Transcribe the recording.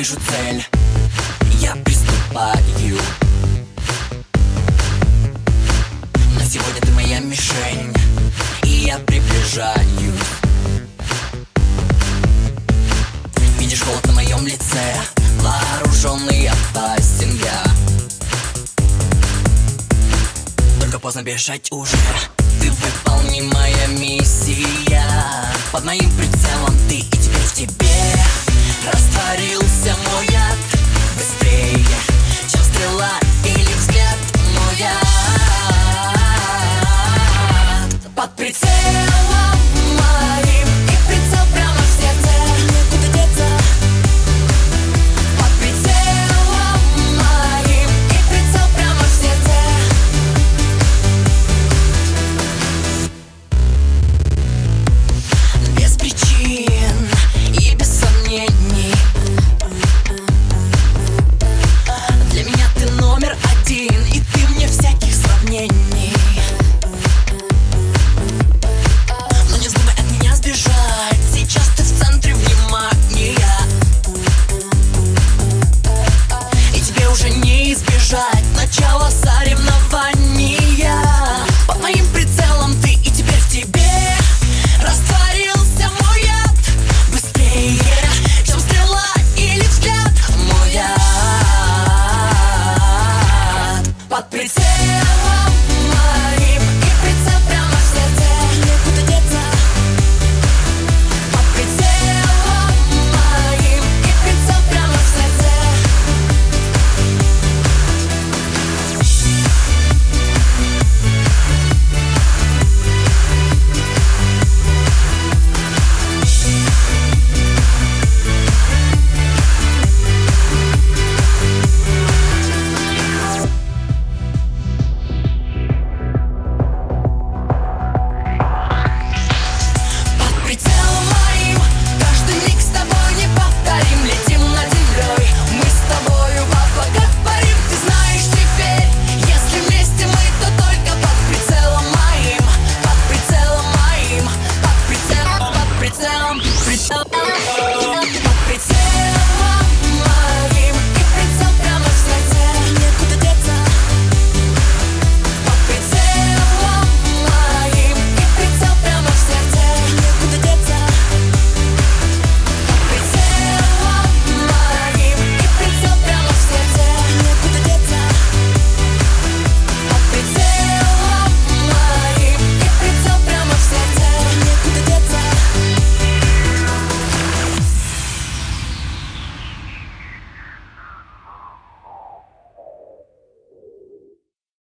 вижу цель, я приступаю. На сегодня ты моя мишень, и я приближаюсь. Видишь холод на моем лице, вооруженный, опасен я. Только поздно бежать уже, ты выполнимая миссия. Под моим прицелом ты, и теперь в тебе растворился мой яд. Быстрее, чем стрела или взгляд, но я